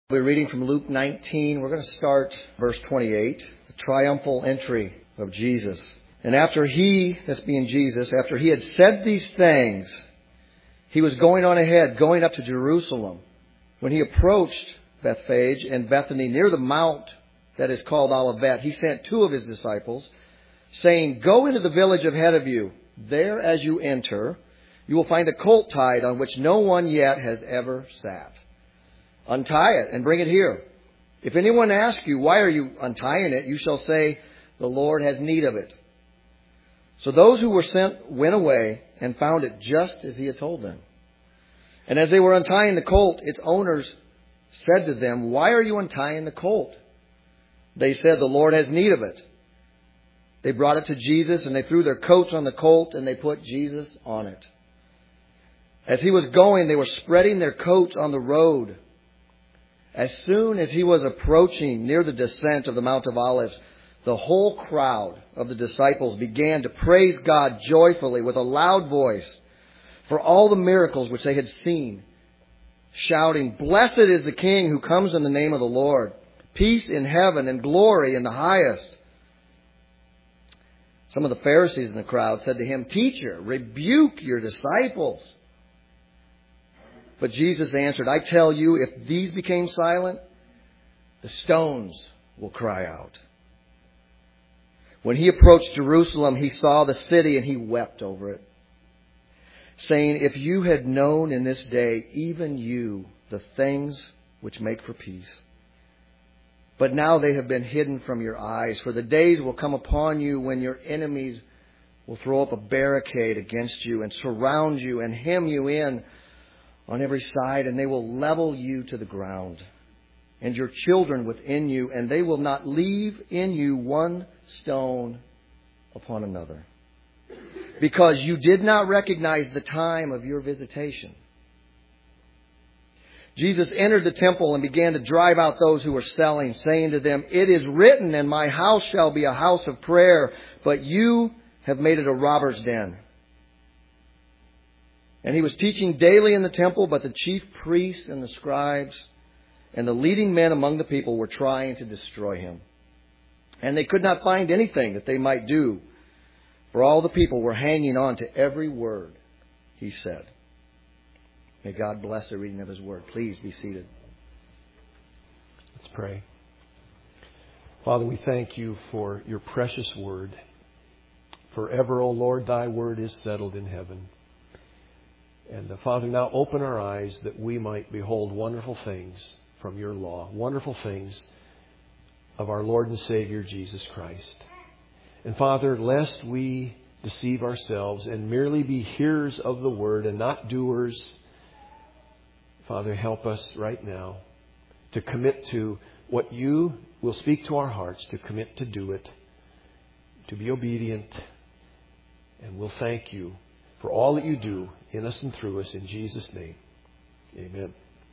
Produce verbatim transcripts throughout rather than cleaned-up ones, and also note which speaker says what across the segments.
Speaker 1: We're reading from Luke nineteen. We're going to start verse twenty-eight, the triumphal entry of Jesus. And after he, that's being Jesus, after he had said these things, he was going on ahead, going up to Jerusalem. When he approached Bethphage and Bethany near the mount that is called Olivet, he sent two of his disciples, saying, "Go into the village ahead of you. There as you enter, you will find a colt tied on which no one yet has ever sat. Untie it and bring it here. If anyone asks you, 'Why are you untying it?' you shall say, 'The Lord has need of it.'" So those who were sent went away and found it just as he had told them. And as they were untying the colt, its owners said to them, "Why are you untying the colt?" They said, "The Lord has need of it." They brought it to Jesus, and they threw their coats on the colt, and they put Jesus on it. As he was going, they were spreading their coats on the road. As soon as he was approaching near the descent of the Mount of Olives, the whole crowd of the disciples began to praise God joyfully with a loud voice for all the miracles which they had seen, shouting, "Blessed is the King who comes in the name of the Lord. Peace in heaven and glory in the highest." Some of the Pharisees in the crowd said to him, "Teacher, rebuke your disciples." But Jesus answered, "I tell you, if these became silent, the stones will cry out." When he approached Jerusalem, he saw the city and he wept over it, saying, "If you had known in this day, even you, the things which make for peace. But now they have been hidden from your eyes. For the days will come upon you when your enemies will throw up a barricade against you and surround you and hem you in on every side, and they will level you to the ground, and your children within you, and they will not leave in you one stone upon another, because you did not recognize the time of your visitation." Jesus entered the temple and began to drive out those who were selling, saying to them, "It is written, 'And my house shall be a house of prayer,' but you have made it a robber's den." And he was teaching daily in the temple, but the chief priests and the scribes and the leading men among the people were trying to destroy him. And they could not find anything that they might do, for all the people were hanging on to every word he said. May God bless the reading of his word. Please be seated.
Speaker 2: Let's pray. Father, we thank you for your precious word. Forever, O Lord, thy word is settled in heaven. And uh, Father, now open our eyes that we might behold wonderful things from your law, wonderful things of our Lord and Savior, Jesus Christ. And Father, lest we deceive ourselves and merely be hearers of the word and not doers, Father, help us right now to commit to what you will speak to our hearts, to commit to do it, to be obedient. And we'll thank you for all that you do in us and through us. In Jesus' name, amen.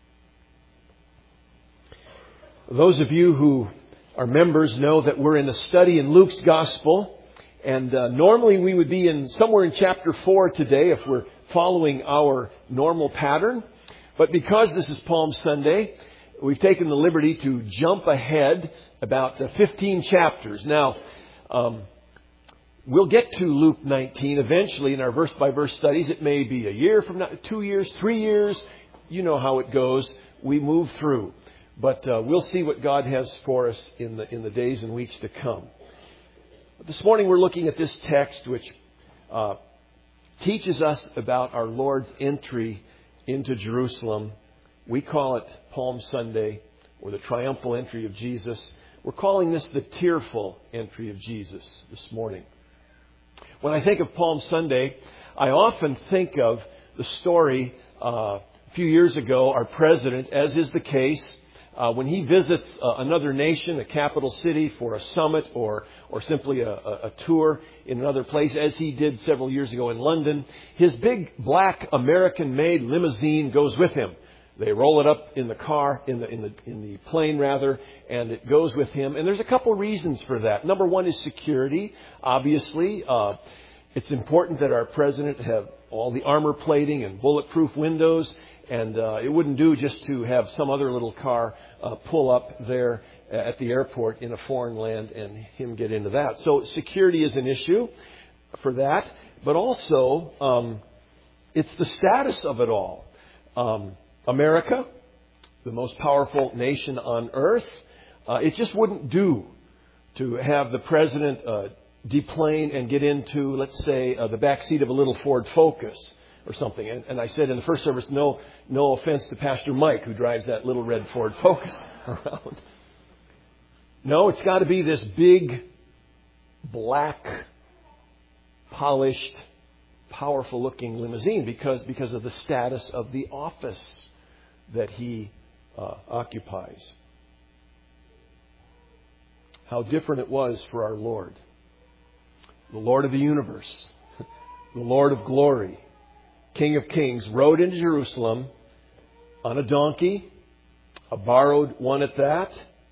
Speaker 2: Those of you who are members know that we're in a study in Luke's Gospel. And uh, normally we would be in somewhere in chapter four today if we're following our normal pattern. But because this is Palm Sunday, we've taken the liberty to jump ahead about uh, fifteen chapters. Now, um, we'll get to Luke nineteen eventually in our verse-by-verse studies. It may be a year from now, two years, three years. You know how it goes. We move through. But uh, we'll see what God has for us in the in the days and weeks to come. But this morning we're looking at this text which uh, teaches us about our Lord's entry into Jerusalem. We call it Palm Sunday, or the triumphal entry of Jesus. We're calling this the tearful entry of Jesus this morning. When I think of Palm Sunday, I often think of the story uh, a few years ago, our president, as is the case, uh, when he visits uh, another nation, a capital city for a summit or or simply a, a, a tour in another place, as he did several years ago in London, his big black American-made limousine goes with him. They roll it up in the car, in the in the in the plane rather, and it goes with him. And there's a couple reasons for that. Number one is security. Obviously, uh, it's important that our president have all the armor plating and bulletproof windows. And uh, it wouldn't do just to have some other little car uh, pull up there at the airport in a foreign land and him get into that. So security is an issue for that. But also, um, it's the status of it all. Um, America, the most powerful nation on earth, uh, it just wouldn't do to have the president uh, deplane and get into, let's say, uh, the backseat of a little Ford Focus or something. And, and I said in the first service, no, no offense to Pastor Mike, who drives that little red Ford Focus around. No, it's got to be this big, black, polished, powerful-looking limousine because because of the status of the office that he uh, occupies. How different it was for our Lord. The Lord of the universe, the Lord of glory, King of kings, rode into Jerusalem on a donkey, a borrowed one at that,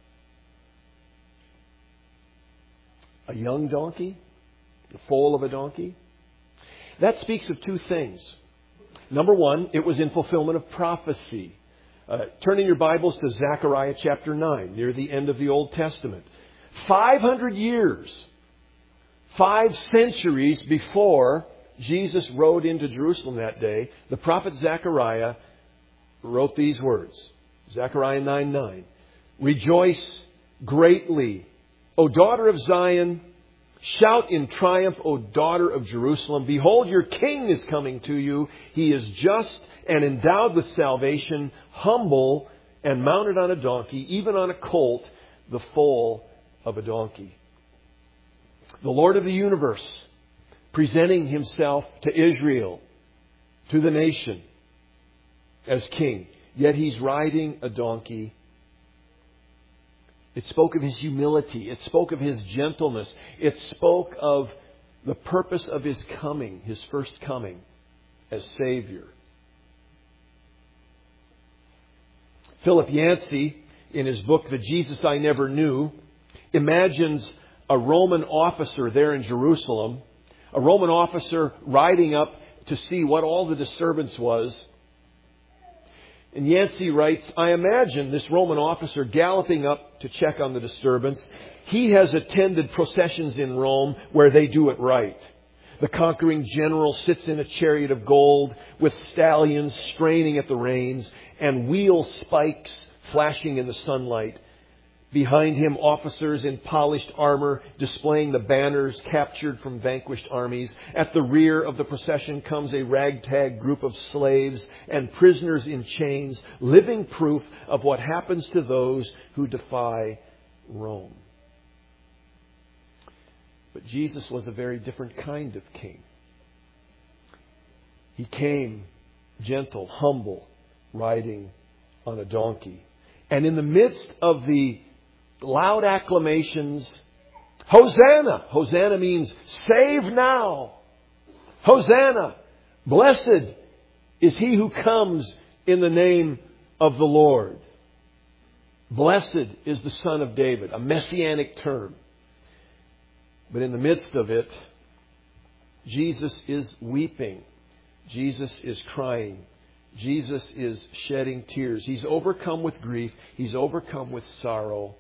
Speaker 2: a young donkey, the foal of a donkey. That speaks of two things. Number one, it was in fulfillment of prophecy. Uh, turn in your Bibles to Zechariah chapter nine, near the end of the Old Testament. five hundred years, five centuries before Jesus rode into Jerusalem that day, the prophet Zechariah wrote these words. Zechariah nine nine. Rejoice greatly, O daughter of Zion. Shout in triumph, O daughter of Jerusalem. Behold, your king is coming to you. He is just and endowed with salvation, humble and mounted on a donkey, even on a colt, the foal of a donkey. The Lord of the universe, presenting himself to Israel, to the nation, as king. Yet he's riding a donkey. It spoke of his humility. It spoke of his gentleness. It spoke of the purpose of his coming, his first coming as Savior. Philip Yancey, in his book, The Jesus I Never Knew, imagines a Roman officer there in Jerusalem, a Roman officer riding up to see what all the disturbance was. And Yancey writes, I imagine this Roman officer galloping up to check on the disturbance. He has attended processions in Rome where they do it right. The conquering general sits in a chariot of gold with stallions straining at the reins and wheel spikes flashing in the sunlight. Behind him, officers in polished armor displaying the banners captured from vanquished armies. At the rear of the procession comes a ragtag group of slaves and prisoners in chains, living proof of what happens to those who defy Rome. But Jesus was a very different kind of king. He came gentle, humble, riding on a donkey. And in the midst of the loud acclamations, Hosanna! Hosanna means save now. Hosanna! Blessed is he who comes in the name of the Lord. Blessed is the Son of David, a messianic term. But in the midst of it, Jesus is weeping. Jesus is crying. Jesus is shedding tears. He's overcome with grief. He's overcome with sorrow.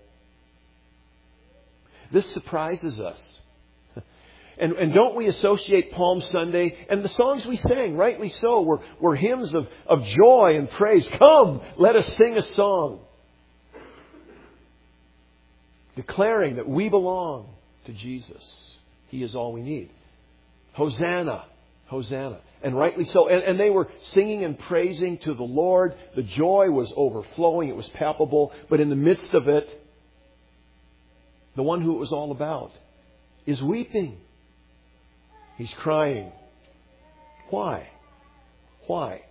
Speaker 2: This surprises us. And, and don't we associate Palm Sunday and the songs we sang, rightly so, were, were hymns of, of joy and praise. Come, let us sing a song. Declaring that we belong to Jesus. He is all we need. Hosanna, Hosanna. And rightly so. And, and they were singing and praising to the Lord. The joy was overflowing. It was palpable. But in the midst of it, the one who it was all about is weeping. He's crying. Why? Why?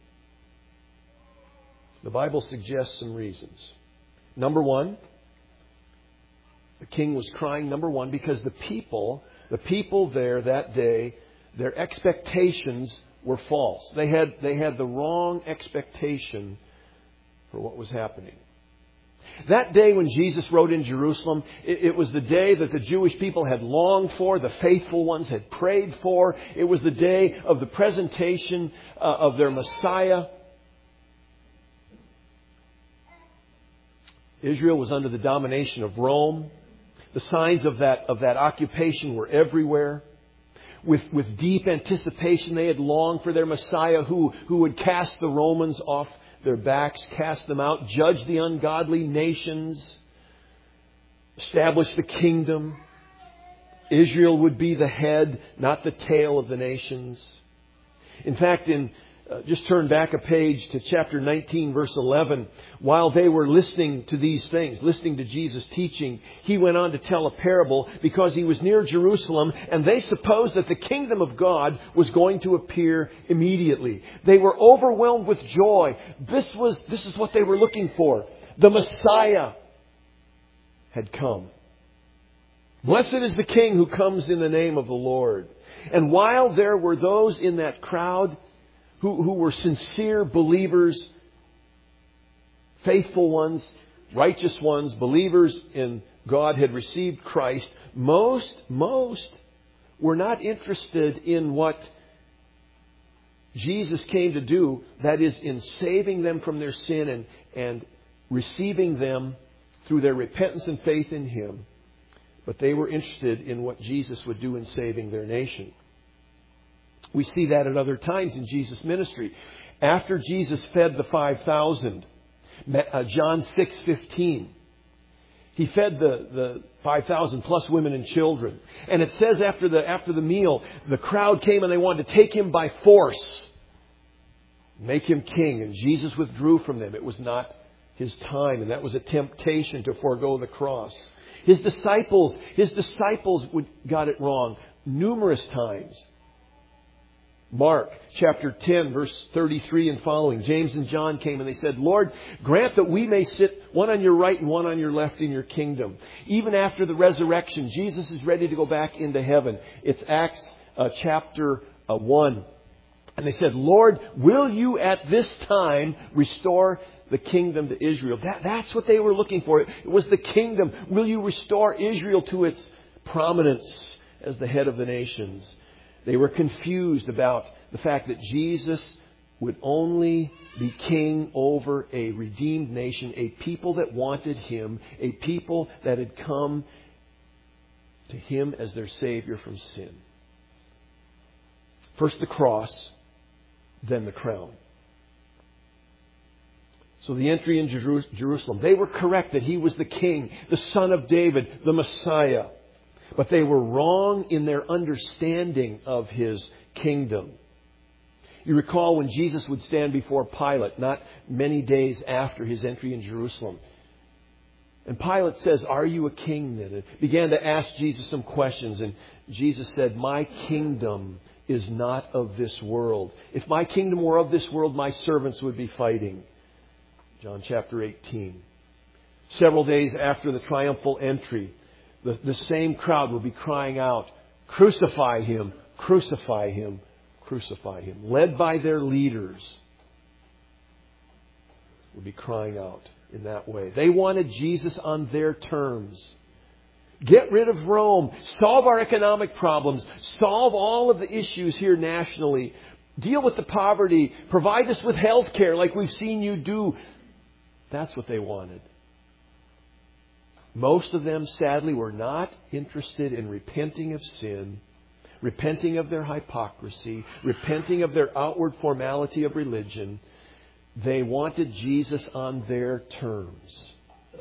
Speaker 2: The Bible suggests some reasons. Number one, the king was crying, number one, because the people, the people there that day, their expectations were false. They had, they had the wrong expectation for what was happening. That day when Jesus rode in Jerusalem, it, it was the day that the Jewish people had longed for, the faithful ones had prayed for. It was the day of the presentation uh, of their Messiah. Israel was under the domination of Rome. The signs of that, of that occupation were everywhere. With, with deep anticipation, they had longed for their Messiah who, who would cast the Romans off their backs, cast them out, judge the ungodly nations, establish the kingdom. Israel would be the head, not the tail of the nations. In fact, in uh, just turn back a page to chapter nineteen, verse eleven. While they were listening to these things, listening to Jesus' teaching, He went on to tell a parable because He was near Jerusalem and they supposed that the kingdom of God was going to appear immediately. They were overwhelmed with joy. This was, this is what they were looking for. The Messiah had come. Blessed is the King who comes in the name of the Lord. And while there were those in that crowd who, who were sincere believers, faithful ones, righteous ones, believers in God, had received Christ, most, most were not interested in what Jesus came to do, that is, in saving them from their sin and, and receiving them through their repentance and faith in Him. But they were interested in what Jesus would do in saving their nation. We see that at other times in Jesus' ministry. After Jesus fed the five thousand, John six fifteen, He fed the, the five thousand plus women and children. And it says after the, after the meal, the crowd came and they wanted to take Him by force, make Him king. And Jesus withdrew from them. It was not His time. And that was a temptation to forego the cross. His disciples, His disciples would, got it wrong numerous times. Mark chapter ten, verse thirty-three and following. James and John came and they said, Lord, grant that we may sit one on your right and one on your left in your kingdom. Even after the resurrection, Jesus is ready to go back into heaven. It's Acts uh, chapter uh, one. And they said, Lord, will you at this time restore the kingdom to Israel? That, that's what they were looking for. It was the kingdom. Will you restore Israel to its prominence as the head of the nations? They were confused about the fact that Jesus would only be king over a redeemed nation, a people that wanted Him, a people that had come to Him as their Savior from sin. First the cross, then the crown. So the entry in Jerusalem, they were correct that He was the King, the Son of David, the Messiah. But they were wrong in their understanding of His kingdom. You recall when Jesus would stand before Pilate, not many days after His entry in Jerusalem. And Pilate says, are you a king then? And began to ask Jesus some questions. And Jesus said, my kingdom is not of this world. If my kingdom were of this world, my servants would be fighting. John chapter eighteen. Several days after the triumphal entry, the, the same crowd will be crying out, crucify Him, crucify Him, crucify Him. Led by their leaders, will be crying out in that way. They wanted Jesus on their terms. Get rid of Rome. Solve our economic problems. Solve all of the issues here nationally. Deal with the poverty. Provide us with health care like we've seen you do. That's what they wanted. Most of them, sadly, were not interested in repenting of sin, repenting of their hypocrisy, repenting of their outward formality of religion. They wanted Jesus on their terms.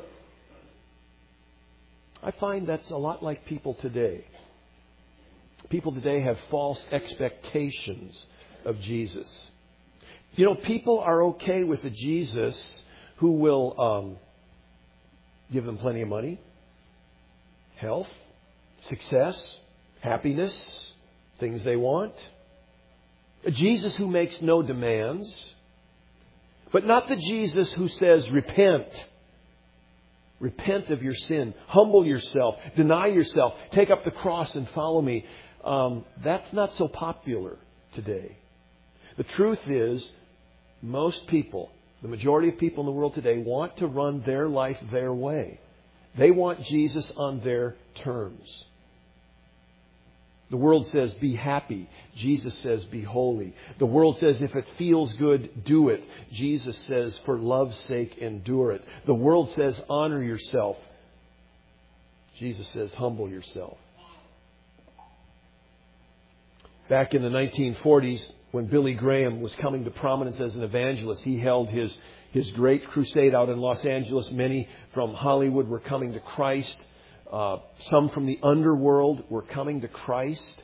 Speaker 2: I find that's a lot like people today. People today have false expectations of Jesus. You know, people are okay with a Jesus who will um, give them plenty of money, health, success, happiness, things they want. A Jesus who makes no demands, but not the Jesus who says, repent. Repent of your sin. Humble yourself. Deny yourself. Take up the cross and follow me. Um, that's not so popular today. The truth is, most people, the majority of people in the world today, want to run their life their way. They want Jesus on their terms. The world says, be happy. Jesus says, be holy. The world says, if it feels good, do it. Jesus says, for love's sake, endure it. The world says, honor yourself. Jesus says, humble yourself. Back in the nineteen forties, when Billy Graham was coming to prominence as an evangelist, he held his, his great crusade out in Los Angeles. Many from Hollywood were coming to Christ. Uh, some from the underworld were coming to Christ.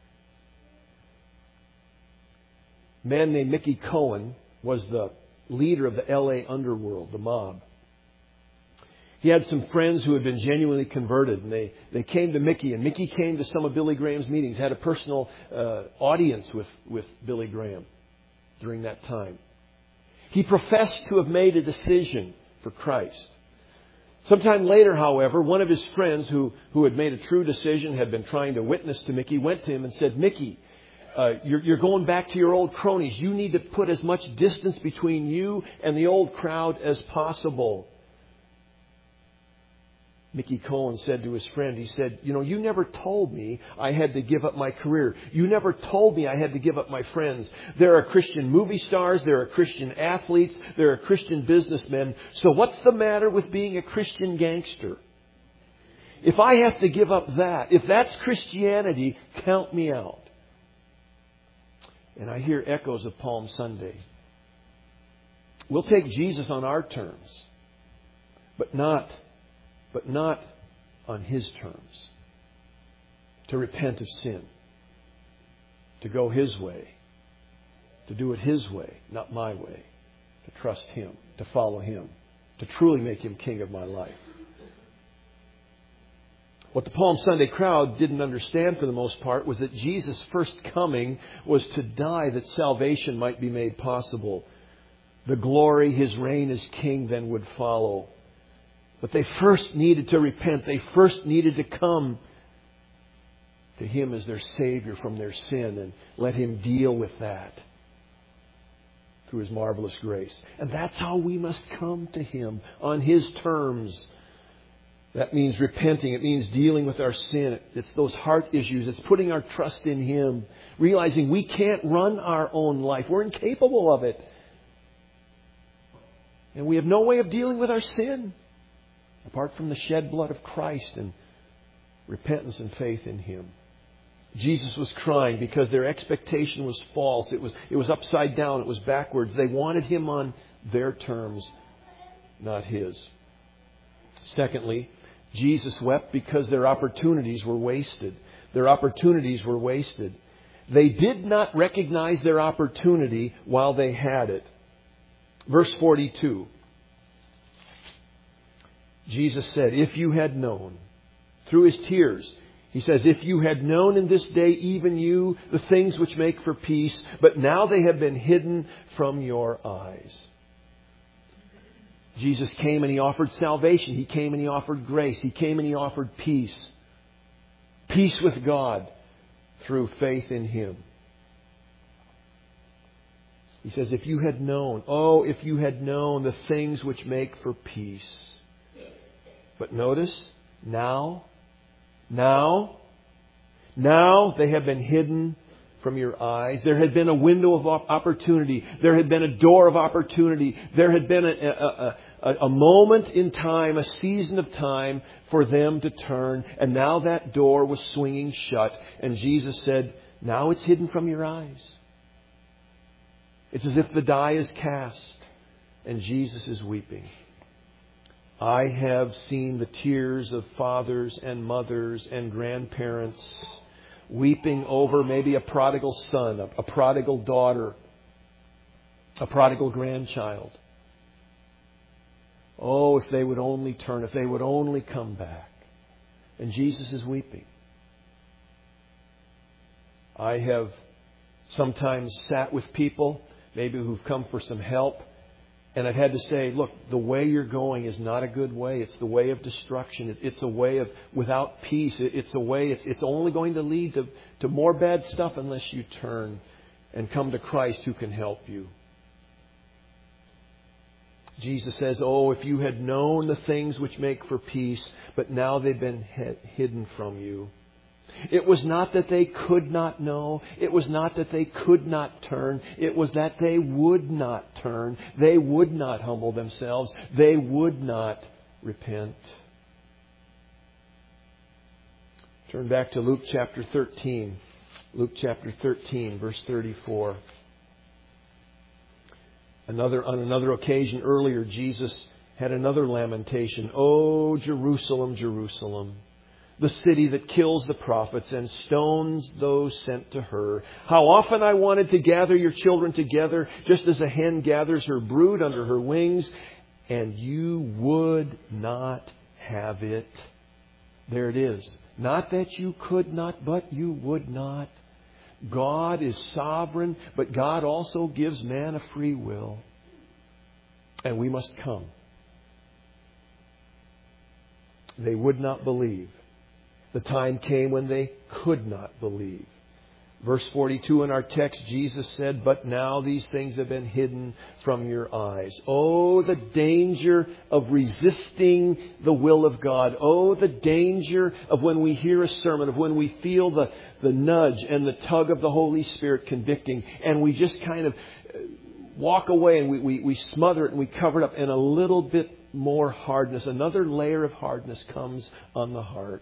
Speaker 2: A man named Mickey Cohen was the leader of the L A underworld, the mob. He had some friends who had been genuinely converted, and they, they came to Mickey, and Mickey came to some of Billy Graham's meetings, had a personal uh, audience with, with Billy Graham during that time. He professed to have made a decision for Christ. Sometime later, however, one of his friends who, who had made a true decision, had been trying to witness to Mickey, went to him and said, Mickey, uh, you're, you're going back to your old cronies. You need to put as much distance between you and the old crowd as possible. Mickey Cohen said to his friend, he said, you know, you never told me I had to give up my career. You never told me I had to give up my friends. There are Christian movie stars. There are Christian athletes. There are Christian businessmen. So what's the matter with being a Christian gangster? If I have to give up that, if that's Christianity, count me out. And I hear echoes of Palm Sunday. We'll take Jesus on our terms, but not But not on His terms. To repent of sin. To go His way. To do it His way, not my way. To trust Him. To follow Him. To truly make Him King of my life. What the Palm Sunday crowd didn't understand for the most part was that Jesus' first coming was to die that salvation might be made possible. The glory, His reign as King then would follow. But they first needed to repent. They first needed to come to Him as their Savior from their sin and let Him deal with that through His marvelous grace. And that's how we must come to Him, on His terms. That means repenting. It means dealing with our sin. It's those heart issues. It's putting our trust in Him. Realizing we can't run our own life. We're incapable of it. And we have no way of dealing with our sin apart from the shed blood of Christ and repentance and faith in Him. Jesus was crying because their expectation was false. It was, it was upside down. It was backwards. They wanted Him on their terms, not His. Secondly, Jesus wept because their opportunities were wasted. Their opportunities were wasted. They did not recognize their opportunity while they had it. Verse forty-two. Jesus said, if you had known, through His tears, He says, if you had known in this day, even you, the things which make for peace, but now they have been hidden from your eyes. Jesus came and He offered salvation. He came and He offered grace. He came and He offered peace. Peace with God through faith in Him. He says, if you had known, oh, if you had known the things which make for peace. But notice, now, now, now they have been hidden from your eyes. There had been a window of opportunity. There had been a door of opportunity. There had been a, a, a, a moment in time, a season of time for them to turn. And now that door was swinging shut. And Jesus said, now it's hidden from your eyes. It's as if the die is cast and Jesus is weeping. I have seen the tears of fathers and mothers and grandparents weeping over maybe a prodigal son, a, a prodigal daughter, a prodigal grandchild. Oh, if they would only turn, if they would only come back. And Jesus is weeping. I have sometimes sat with people, maybe who've come for some help, and I've had to say, look, the way you're going is not a good way. It's the way of destruction. It's a way of without peace. It's a way, it's, it's only going to lead to, to more bad stuff unless you turn and come to Christ who can help you. Jesus says, oh, if you had known the things which make for peace, but now they've been hidden from you. It was not that they could not know. It was not that they could not turn. It was that they would not turn. They would not humble themselves. They would not repent. Turn back to Luke chapter thirteen. Luke chapter thirteen, verse thirty-four. Another, on another occasion earlier, Jesus had another lamentation. "Oh, Jerusalem, Jerusalem, the city that kills the prophets and stones those sent to her. How often I wanted to gather your children together, just as a hen gathers her brood under her wings, and you would not have it." There it is. Not that you could not, but you would not. God is sovereign, but God also gives man a free will. And we must come. They would not believe. The time came when they could not believe. Verse forty-two in our text, Jesus said, "But now these things have been hidden from your eyes." Oh, the danger of resisting the will of God. Oh, the danger of when we hear a sermon, of when we feel the, the nudge and the tug of the Holy Spirit convicting, and we just kind of walk away and we, we, we smother it and we cover it up, and a little bit more hardness, another layer of hardness comes on the heart.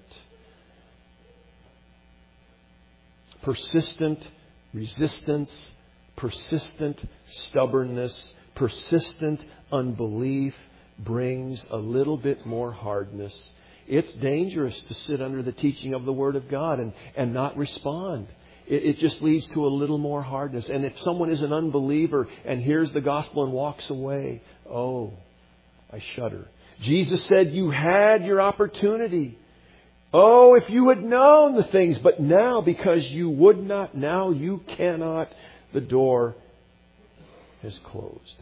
Speaker 2: Persistent resistance, persistent stubbornness, persistent unbelief brings a little bit more hardness. It's dangerous to sit under the teaching of the Word of God and, and not respond. It, it just leads to a little more hardness. And if someone is an unbeliever and hears the gospel and walks away, oh, I shudder. Jesus said, "You had your opportunity. Oh, if you had known the things, but now because you would not, now you cannot, the door has closed."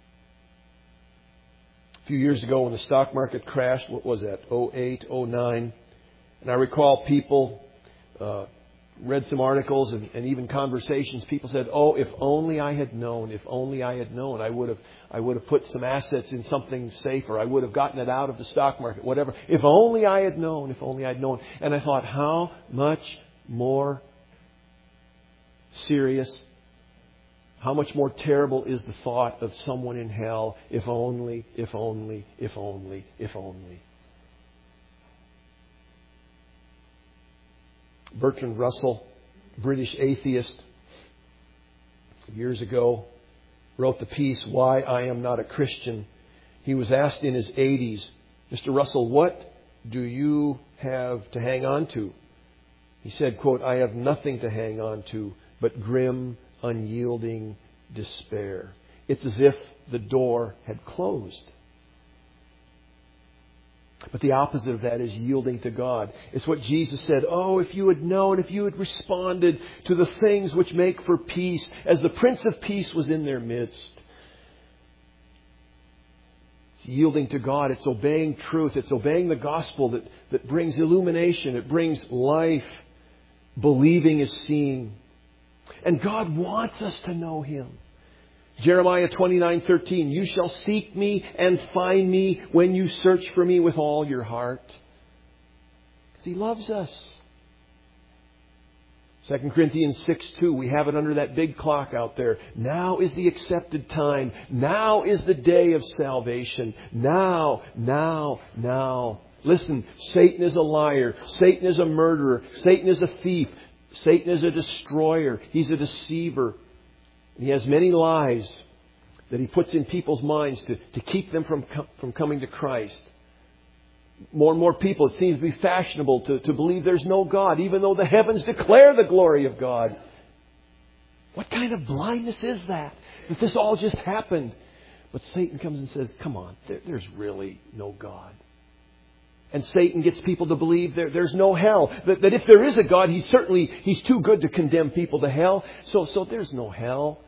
Speaker 2: A few years ago when the stock market crashed, what was that, oh eight, oh nine, and I recall people, uh, read some articles and, and even conversations, people said, "Oh, if only I had known, if only I had known, I would have I would have put some assets in something safer. I would have gotten it out of the stock market, whatever. If only I had known, if only I had known." And I thought, how much more serious, how much more terrible is the thought of someone in hell, if only, if only, if only, if only. Bertrand Russell, British atheist, years ago, wrote the piece, "Why I Am Not a Christian." He was asked in his eighties, "Mister Russell, what do you have to hang on to?" He said, quote, "I have nothing to hang on to but grim, unyielding despair." It's as if the door had closed. But the opposite of that is yielding to God. It's what Jesus said. Oh, if you had known, if you had responded to the things which make for peace, as the Prince of Peace was in their midst. It's yielding to God. It's obeying truth. It's obeying the gospel that, that brings illumination. It brings life. Believing is seeing. And God wants us to know Him. Jeremiah twenty-nine thirteen, "You shall seek me and find me when you search for me with all your heart." Because He loves us. Second Corinthians six two, we have it under that big clock out there. Now is the accepted time. Now is the day of salvation. Now, now, now. Listen, Satan is a liar. Satan is a murderer. Satan is a thief. Satan is a destroyer. He's a deceiver. He has many lies that he puts in people's minds to, to keep them from, from coming to Christ. More and more people, it seems to be fashionable to, to believe there's no God, even though the heavens declare the glory of God. What kind of blindness is that? That this all just happened. But Satan comes and says, come on, there, there's really no God. And Satan gets people to believe there, there's no hell. That, that if there is a God, he's certainly, he's too good to condemn people to hell. So, so there's no hell.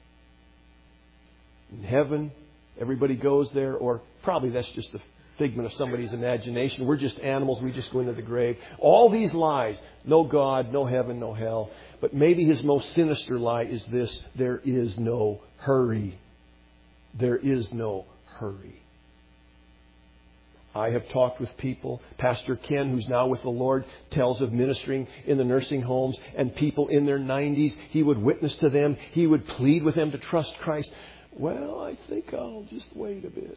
Speaker 2: In heaven, everybody goes there, or probably that's just the figment of somebody's imagination. We're just animals. We just go into the grave. All these lies. No God, no heaven, no hell. But maybe his most sinister lie is this. There is no hurry. There is no hurry. I have talked with people. Pastor Ken, who's now with the Lord, tells of ministering in the nursing homes and people in their nineties. He would witness to them. He would plead with them to trust Christ. Well, I think I'll just wait a bit.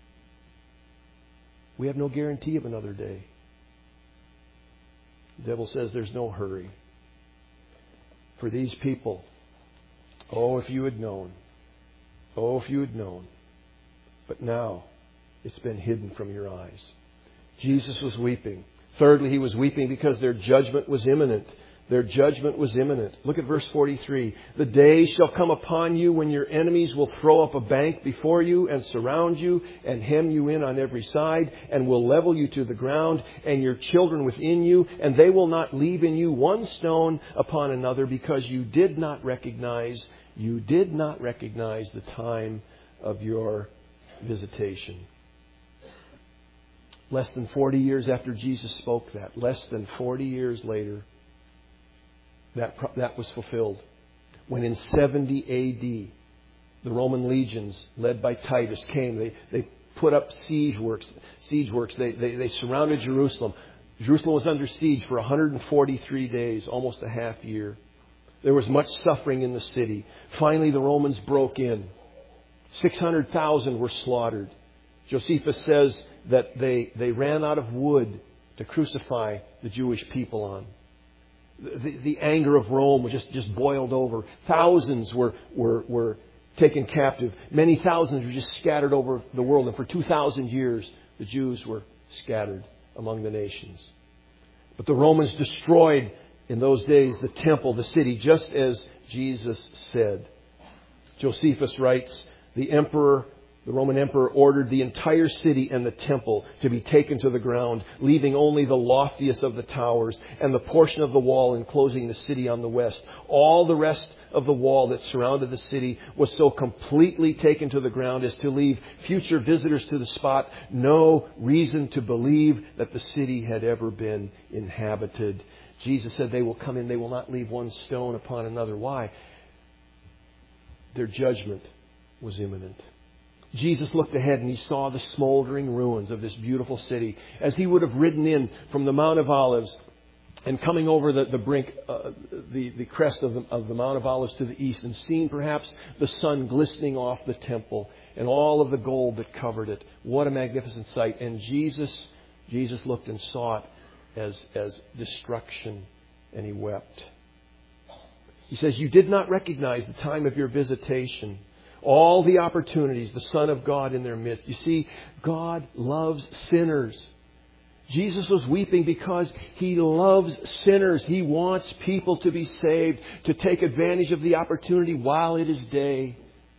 Speaker 2: We have no guarantee of another day. The devil says there's no hurry. For these people, oh, if you had known. Oh, if you had known. But now, it's been hidden from your eyes. Jesus was weeping. Thirdly, He was weeping because their judgment was imminent. Their judgment was imminent. Look at verse forty-three. The day shall come upon you when your enemies will throw up a bank before you and surround you and hem you in on every side and will level you to the ground and your children within you, and they will not leave in you one stone upon another, because you did not recognize, you did not recognize the time of your visitation. Less than forty years after Jesus spoke that, less than forty years later, that, that was fulfilled. When in seventy A D, the Roman legions, led by Titus, came. They, they put up siege works. Siege works. They, they, they surrounded Jerusalem. Jerusalem was under siege for one hundred forty-three days, almost a half year. There was much suffering in the city. Finally, the Romans broke in. six hundred thousand were slaughtered. Josephus says that they, they ran out of wood to crucify the Jewish people on. The, the anger of Rome was just, just boiled over. Thousands were, were, were taken captive. Many thousands were just scattered over the world. And for two thousand years, the Jews were scattered among the nations. But the Romans destroyed in those days the temple, the city, just as Jesus said. Josephus writes, the emperor, the Roman emperor, ordered the entire city and the temple to be taken to the ground, leaving only the loftiest of the towers and the portion of the wall enclosing the city on the west. All the rest of the wall that surrounded the city was so completely taken to the ground as to leave future visitors to the spot no reason to believe that the city had ever been inhabited. Jesus said they will come in, they will not leave one stone upon another. Why? Their judgment was imminent. Jesus looked ahead and He saw the smoldering ruins of this beautiful city. As He would have ridden in from the Mount of Olives and coming over the, the brink, uh, the, the crest of the, of the Mount of Olives to the east, and seen perhaps the sun glistening off the temple and all of the gold that covered it. What a magnificent sight. And Jesus, Jesus looked and saw it as, as destruction, and He wept. He says, you did not recognize the time of your visitation. All the opportunities, the Son of God in their midst. You see, God loves sinners. Jesus was weeping because He loves sinners. He wants people to be saved, to take advantage of the opportunity while it is day.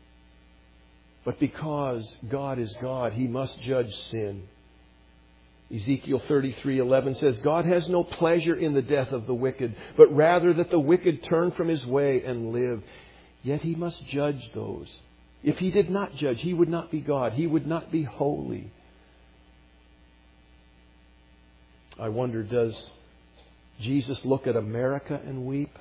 Speaker 2: But because God is God, He must judge sin. Ezekiel thirty-three eleven says, God has no pleasure in the death of the wicked, but rather that the wicked turn from his way and live. Yet He must judge those. If He did not judge, He would not be God. He would not be holy. I wonder, does Jesus look at America and weep?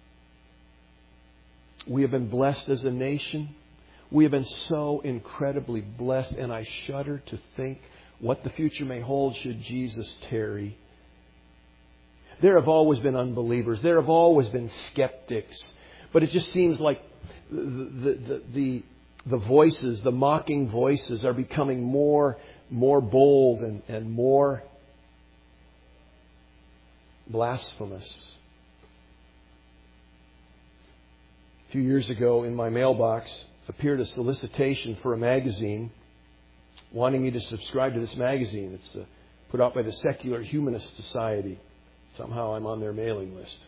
Speaker 2: We have been blessed as a nation. We have been so incredibly blessed, and I shudder to think what the future may hold should Jesus tarry. There have always been unbelievers. There have always been skeptics. But it just seems like the, the, the, the, the voices, the mocking voices are becoming more, more bold and, and more blasphemous. A few years ago in my mailbox appeared a solicitation for a magazine wanting me to subscribe to this magazine. It's uh, put out by the Secular Humanist Society. Somehow I'm on their mailing list.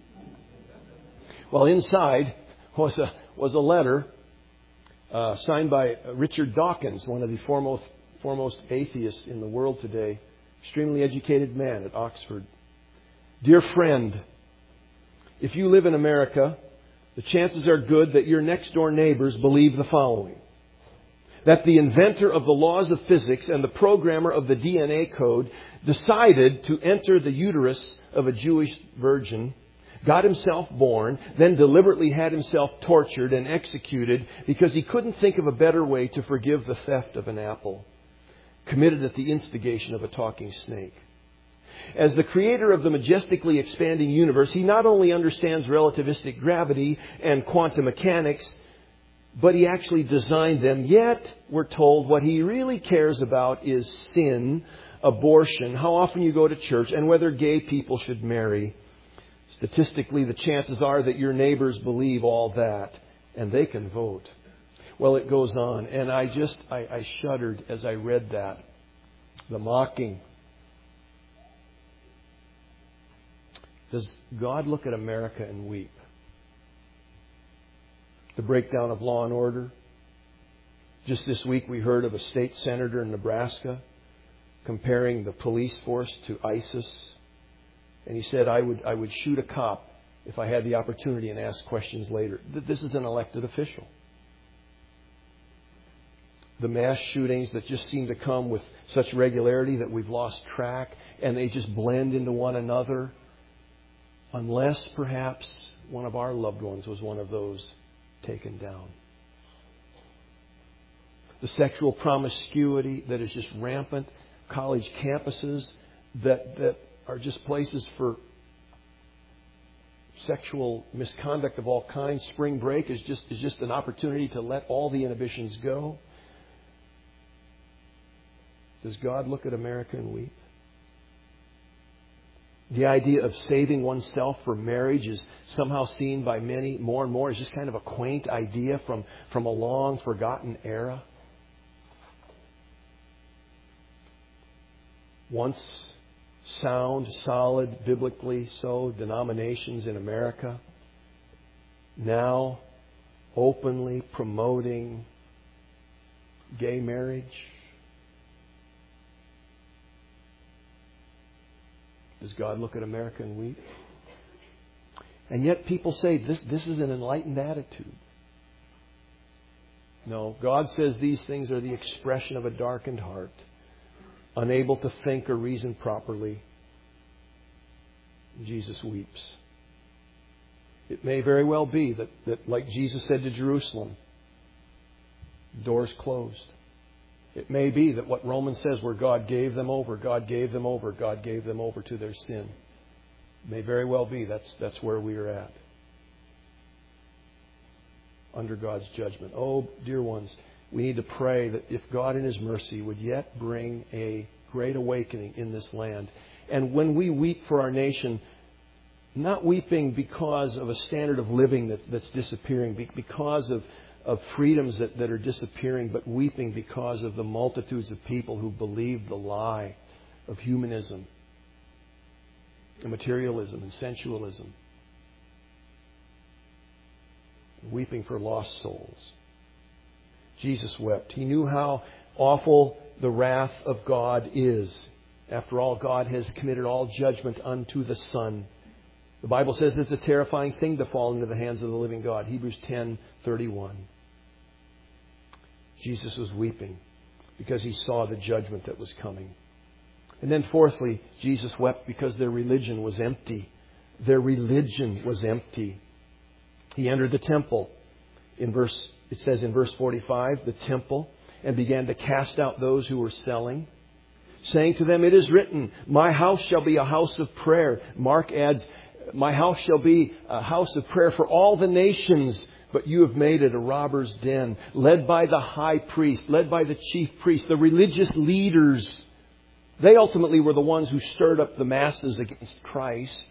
Speaker 2: Well, inside was a was a letter uh, signed by Richard Dawkins, one of the foremost foremost atheists in the world today, extremely educated man at Oxford. Dear friend, if you live in America, the chances are good that your next door neighbors believe the following: that the inventor of the laws of physics and the programmer of the D N A code decided to enter the uterus of a Jewish virgin, got himself born, then deliberately had himself tortured and executed because he couldn't think of a better way to forgive the theft of an apple. committed at the instigation of a talking snake. As the creator of the majestically expanding universe, He not only understands relativistic gravity and quantum mechanics, but He actually designed them. Yet, we're told what He really cares about is sin, abortion, how often you go to church, and whether gay people should marry. Statistically, the chances are that your neighbors believe all that, and they can vote. Well, it goes on, and I just, I, I shuddered as I read that. The mocking. Does God look at America and weep? The breakdown of law and order. Just this week we heard of a state senator in Nebraska comparing the police force to ISIS. And he said, I would, I would shoot a cop if I had the opportunity and ask questions later. This is an elected official. The mass shootings that just seem to come with such regularity that we've lost track, and they just blend into one another. Unless perhaps one of our loved ones was one of those taken down. The sexual promiscuity that is just rampant. College campuses that, that are just places for sexual misconduct of all kinds. Spring break is just, is just an opportunity to let all the inhibitions go. Does God look at America and weep? The idea of saving oneself for marriage is somehow seen by many more and more as just kind of a quaint idea from, from a long forgotten era. Once sound, solid, biblically so denominations in America, now openly promoting gay marriage. Does God look at America and weep? And yet people say this, this is an enlightened attitude. No, God says these things are the expression of a darkened heart, unable to think or reason properly. Jesus weeps. It may very well be that, that like Jesus said to Jerusalem, doors closed. It may be that what Romans says, where God gave them over, God gave them over, God gave them over to their sin. It may very well be that's, that's where we are at. Under God's judgment. Oh, dear ones, we need to pray that if God in His mercy would yet bring a great awakening in this land. And when we weep for our nation, not weeping because of a standard of living that, that's disappearing, because of of freedoms that, that are disappearing, but weeping because of the multitudes of people who believe the lie of humanism and materialism and sensualism. Weeping for lost souls. Jesus wept. He knew how awful the wrath of God is. After all, God has committed all judgment unto the Son. The Bible says it's a terrifying thing to fall into the hands of the living God. Hebrews ten thirty-one. Jesus was weeping because He saw the judgment that was coming. And then fourthly, Jesus wept because their religion was empty. Their religion was empty. He entered the temple. In verse, it says in verse forty-five, the temple, and began to cast out those who were selling, saying to them, it is written, my house shall be a house of prayer. Mark adds, my house shall be a house of prayer for all the nations, but you have made it a robber's den, led by the high priest, led by the chief priest, the religious leaders. They ultimately were the ones who stirred up the masses against Christ.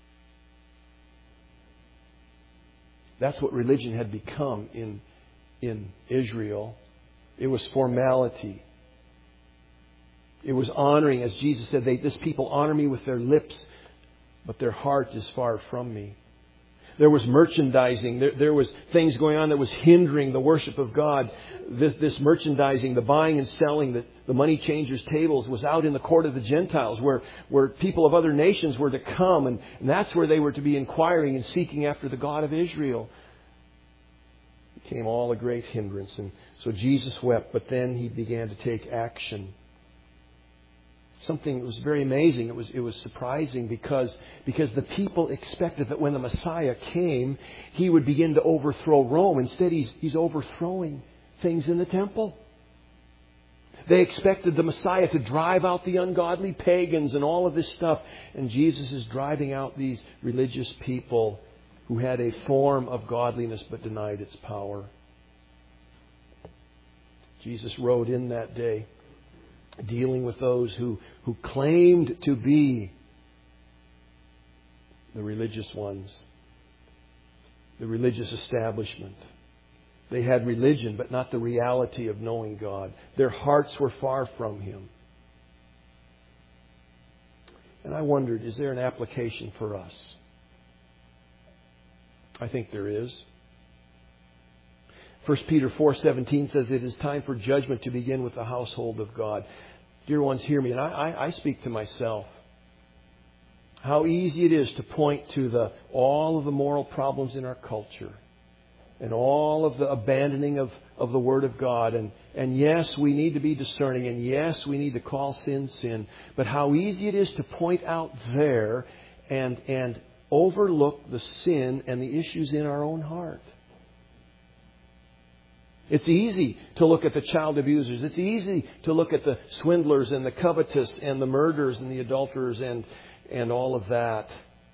Speaker 2: That's what religion had become in, in Israel. It was formality. It was honoring, as Jesus said, they, this people honor me with their lips, but their heart is far from me. There was merchandising. There, there was things going on that was hindering the worship of God. This, this merchandising, the buying and selling, the, the money changers' tables was out in the court of the Gentiles where, where people of other nations were to come. And, and that's where they were to be inquiring and seeking after the God of Israel. It became all a great hindrance. And so Jesus wept, but then He began to take action. Something that was very amazing. It was it was surprising because, because the people expected that when the Messiah came, He would begin to overthrow Rome. Instead, He's, he's overthrowing things in the temple. They expected the Messiah to drive out the ungodly pagans and all of this stuff. And Jesus is driving out these religious people who had a form of godliness but denied its power. Jesus rode in that day, dealing with those who, who claimed to be the religious ones, the religious establishment. They had religion, but not the reality of knowing God. Their hearts were far from Him. And I wondered, is there an application for us? I think there is. First Peter four seventeen says it is time for judgment to begin with the household of God. Dear ones, hear me, and I, I, I speak to myself. How easy it is to point to the all of the moral problems in our culture and all of the abandoning of, of the Word of God. And, and yes, we need to be discerning. And yes, we need to call sin, sin. But how easy it is to point out there and, and overlook the sin and the issues in our own heart. It's easy to look at the child abusers. It's easy to look at the swindlers and the covetous and the murderers and the adulterers and, and all of that.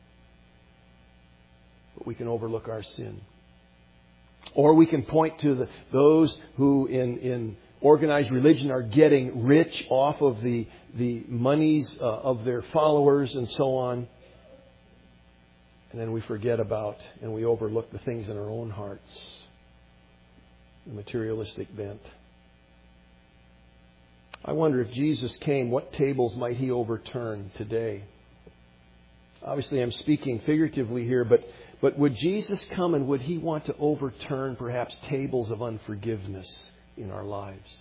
Speaker 2: But we can overlook our sin. Or we can point to the, those who in, in organized religion are getting rich off of the, the monies uh, of their followers and so on. And then we forget about and we overlook the things in our own hearts. The materialistic bent. I wonder if Jesus came, what tables might He overturn today? Obviously, I'm speaking figuratively here, but, but would Jesus come and would He want to overturn perhaps tables of unforgiveness in our lives?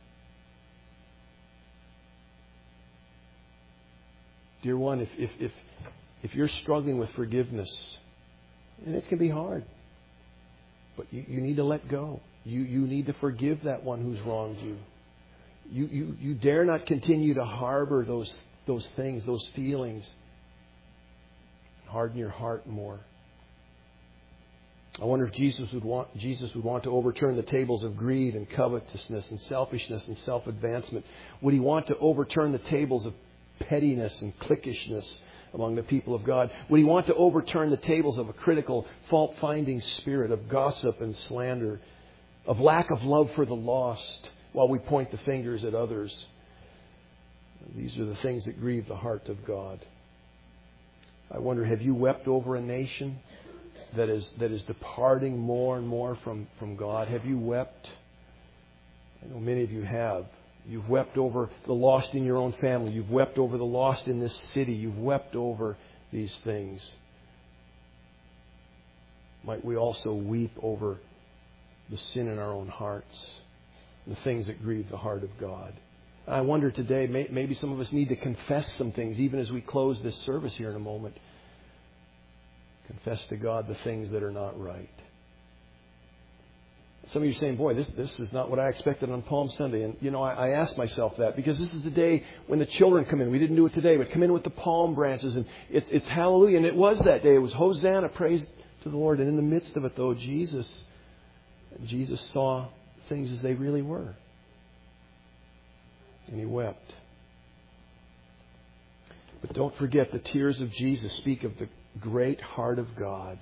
Speaker 2: Dear one, if, if, if, if you're struggling with forgiveness, and it can be hard, but you, you need to let go. You, you need to forgive that one who's wronged you. You, you. you dare not continue to harbor those, those things, those feelings. Harden your heart more. I wonder if Jesus would want Jesus would want to overturn the tables of greed and covetousness and selfishness and self-advancement. Would He want to overturn the tables of pettiness and cliquishness among the people of God? Would He want to overturn the tables of a critical, fault-finding spirit, of gossip and slander, of lack of love for the lost, while we point the fingers at others? These are the things that grieve the heart of God. I wonder, have you wept over a nation that is that is departing more and more from, from God? Have you wept? I know many of you have. You've wept over the lost in your own family. You've wept over the lost in this city. You've wept over these things. Might we also weep over the sin in our own hearts, the things that grieve the heart of God? I wonder today, maybe some of us need to confess some things, even as we close this service here in a moment. Confess to God the things that are not right. Some of you are saying, boy, this, this is not what I expected on Palm Sunday. And, you know, I, I asked myself that because this is the day when the children come in. We didn't do it today, but come in with the palm branches. And it's, it's hallelujah. And it was that day. It was Hosanna, praise to the Lord. And in the midst of it, though, Jesus, Jesus saw things as they really were. And He wept. But don't forget, the tears of Jesus speak of the great heart of God.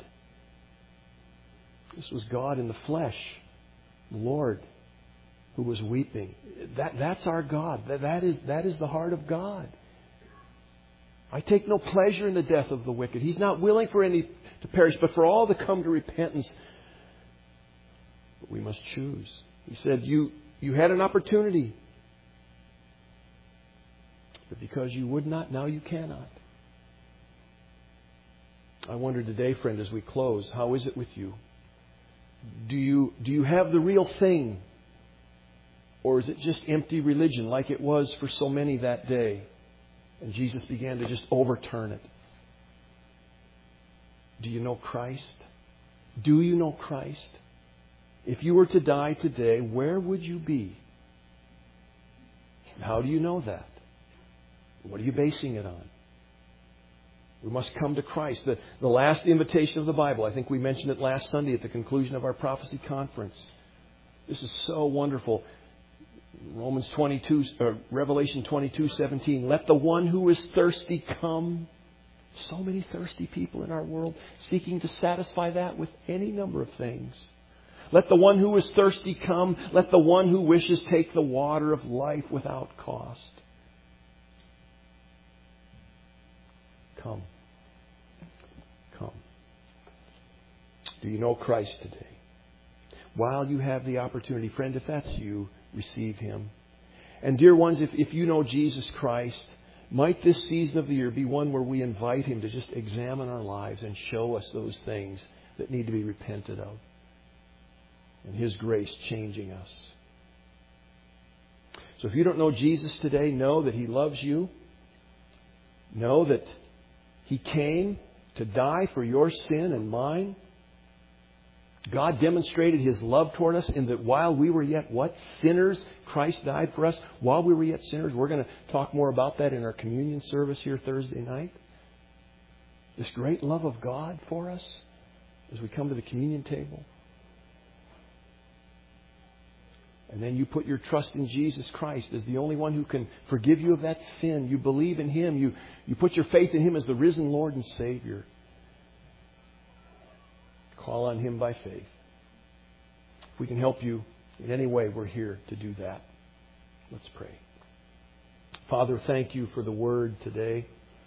Speaker 2: This was God in the flesh, the Lord, who was weeping. That, that's our God. That, that, is, that is the heart of God. I take no pleasure in the death of the wicked. He's not willing for any to perish, but for all to come to repentance. But we must choose. He said, you, you had an opportunity. But because you would not, now you cannot. I wonder today, friend, as we close, how is it with you? Do you do you have the real thing? Or is it just empty religion like it was for so many that day? And Jesus began to just overturn it. Do you know Christ? Do you know Christ? If you were to die today, where would you be? How do you know that? What are you basing it on? We must come to Christ. The, the last invitation of the Bible, I think we mentioned it last Sunday at the conclusion of our prophecy conference. This is so wonderful. Romans twenty-two, or Revelation twenty-two seventeen. Let the one who is thirsty come. So many thirsty people in our world seeking to satisfy that with any number of things. Let the one who is thirsty come. Let the one who wishes take the water of life without cost. Come. Come. Do you know Christ today? While you have the opportunity, friend, if that's you, receive Him. And dear ones, if, if you know Jesus Christ, might this season of the year be one where we invite Him to just examine our lives and show us those things that need to be repented of. And His grace changing us. So if you don't know Jesus today, know that He loves you. Know that He came to die for your sin and mine. God demonstrated His love toward us in that while we were yet what? Sinners, Christ died for us. While we were yet sinners. We're going to talk more about that in our communion service here Thursday night. This great love of God for us as we come to the communion table. And then you put your trust in Jesus Christ as the only one who can forgive you of that sin. You believe in Him. You, you put your faith in Him as the risen Lord and Savior. Call on Him by faith. If we can help you in any way, we're here to do that. Let's pray. Father, thank You for the Word today.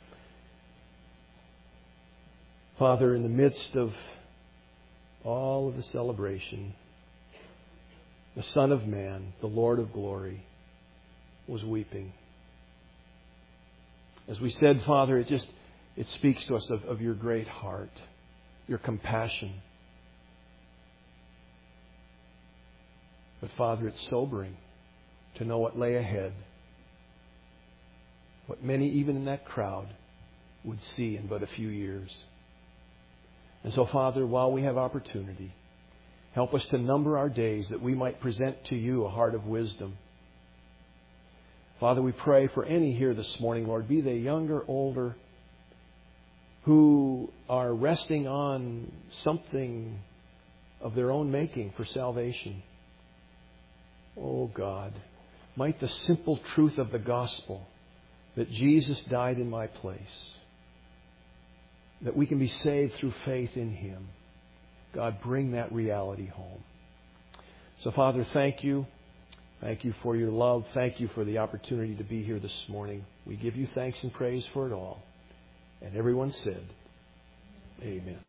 Speaker 2: Father, in the midst of all of the celebration, the Son of Man, the Lord of glory, was weeping. As we said, Father, it just it speaks to us of, of Your great heart, Your compassion. But Father, it's sobering to know what lay ahead. What many, even in that crowd, would see in but a few years. And so, Father, while we have opportunity, help us to number our days that we might present to You a heart of wisdom. Father, we pray for any here this morning, Lord, be they younger, older, who are resting on something of their own making for salvation. Oh God, might the simple truth of the gospel that Jesus died in my place, that we can be saved through faith in Him, God, bring that reality home. So Father, thank You. Thank You for Your love. Thank You for the opportunity to be here this morning. We give You thanks and praise for it all. And everyone said, Amen.